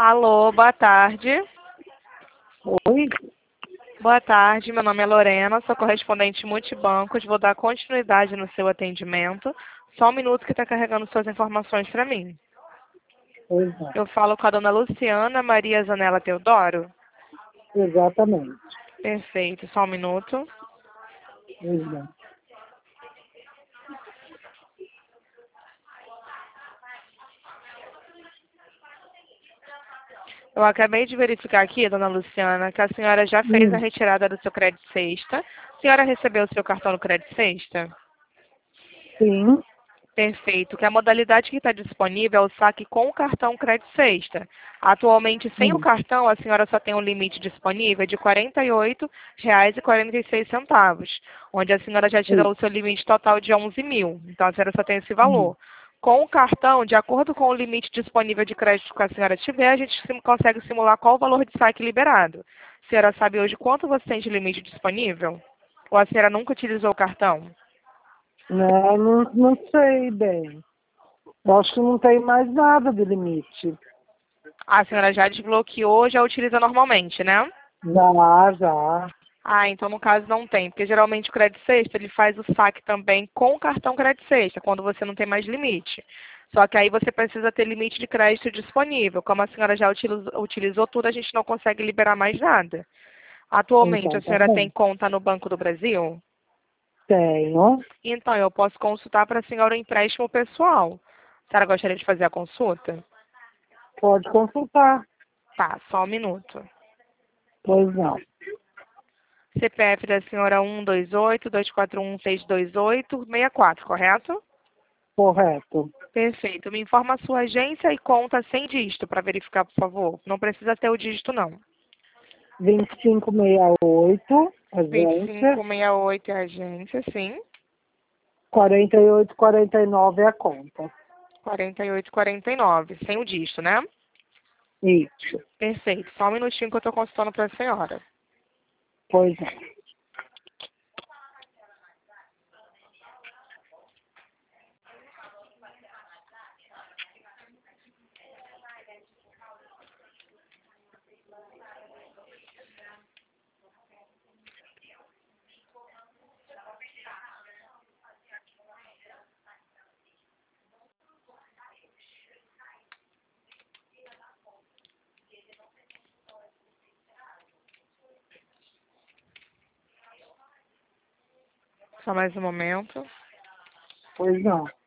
Alô, boa tarde. Oi? Boa tarde, meu nome é Lorena, sou correspondente multibancos. Vou dar continuidade no seu atendimento. Só um minuto que está carregando suas informações para mim. Pois não. Eu falo com a dona Luciana Maria Zanella Teodoro. Exatamente. Perfeito, só um minuto. Pois não. Eu acabei de verificar aqui, dona Luciana, que a senhora já fez a Hum, retirada do seu crédito sexta. A senhora recebeu o seu cartão no crédito sexta? sim. Perfeito. Que a modalidade que está disponível é o saque com o cartão crédito sexta. Atualmente, sem o Hum, cartão, a senhora só tem um limite disponível de R$ 48,46, onde a senhora já tirou sim. o seu limite total de 11 mil. Então, a senhora só tem esse valor. Com o cartão, de acordo com o limite disponível de crédito que a senhora tiver, a gente consegue simular qual o valor de saque liberado. A senhora sabe hoje quanto você tem de limite disponível? Ou a senhora nunca utilizou o cartão? Não sei bem. Eu acho que não tem mais nada de limite. A senhora já desbloqueou, já utiliza normalmente, né? Já. Ah, então no caso não tem, porque geralmente o crédito sexta ele faz o saque também com o cartão crédito sexta, quando você não tem mais limite. Só que aí você precisa ter limite de crédito disponível. Como a senhora já utilizou tudo, a gente não consegue liberar mais nada. Atualmente a Então tá senhora tem bom. conta no Banco do Brasil? Tenho. Então eu posso consultar para a senhora o empréstimo pessoal. A senhora gostaria de fazer a consulta? Pode consultar. Tá, só um minuto. Pois não. CPF da senhora 128-241-628-64, correto? Correto. Perfeito. Me informa a sua agência e conta sem dígito para verificar, por favor. Não precisa ter o dígito, não. 2568, Vinte e agência. cinco 68 é a agência, sim. 4849 é a conta. 4849, sem o dígito, né? Isso. Perfeito. Só um minutinho que eu estou consultando para a senhora. Pois não. Só mais um momento. Pois não.